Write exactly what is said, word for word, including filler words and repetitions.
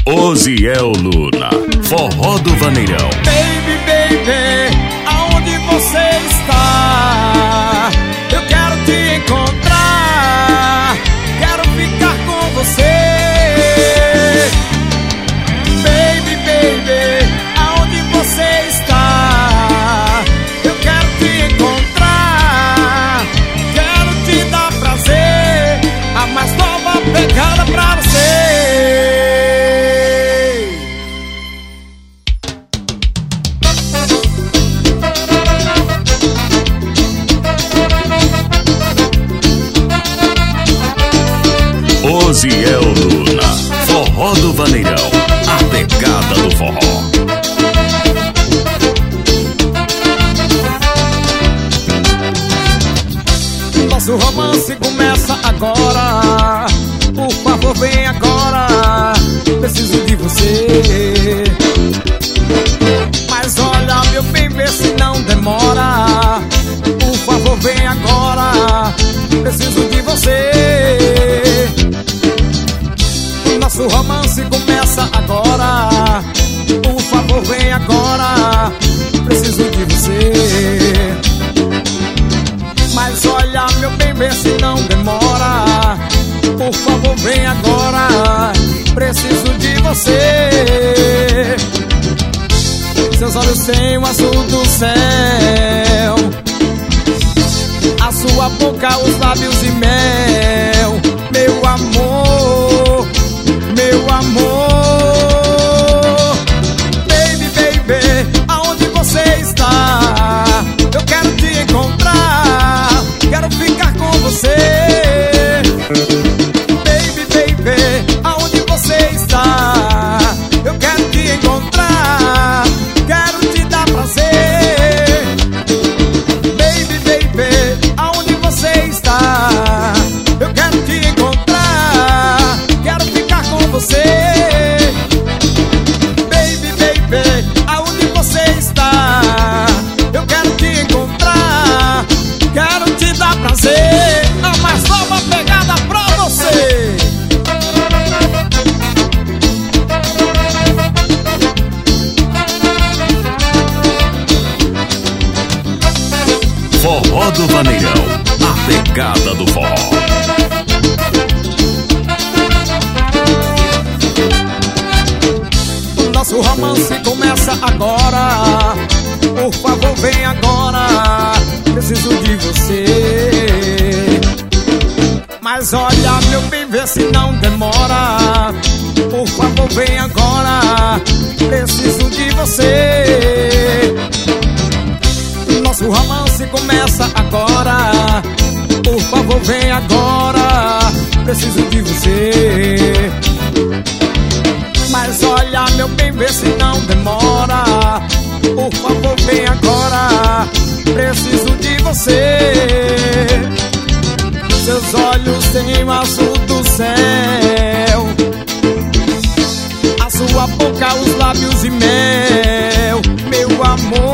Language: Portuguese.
Osiel Luna, Forró do Vaneirão. Baby, baby, aonde você está? Eu quero te encontrar, quero ficar com você. Baby, baby, aonde você está? Eu quero te encontrar, quero te dar prazer, a mais nova pegada pra você. Osiel Luna, Forró do Vaneirão, a pegada do forró. Nosso romance começa agora, por favor vem agora, preciso de você. Mas olha meu bem, vê se não demora, por favor vem agora, preciso de você. Nosso romance começa agora, por favor vem agora, preciso de você. Mas olha meu bem, vê se não demora, por favor vem agora, preciso de você. Seus olhos têm o azul do céu, a sua boca, os lábios e mel. Meu amor, meu amor. Baby, baby, aonde você está? Eu quero te encontrar, quero ficar com você. Baby, baby, aonde você está? Eu quero te encontrar, quero te dar prazer. Baby, baby, aonde você está? Eu quero te encontrar, quero ficar com você. Baby, baby, aonde você está? Eu quero te encontrar, quero te dar prazer, a mais nova pegada pra você. Forró do Vaneirão, a pegada do forró. Nosso romance começa agora, por favor vem agora, preciso de você. Mas olha meu bem, vê se não demora, por favor vem agora, preciso de você. Nosso romance começa agora, por favor vem agora, preciso de você. Mas olha meu bem, vê se não demora, por favor vem agora, preciso de você. Seus olhos têm o azul do céu, a sua boca, os lábios e mel. Meu amor,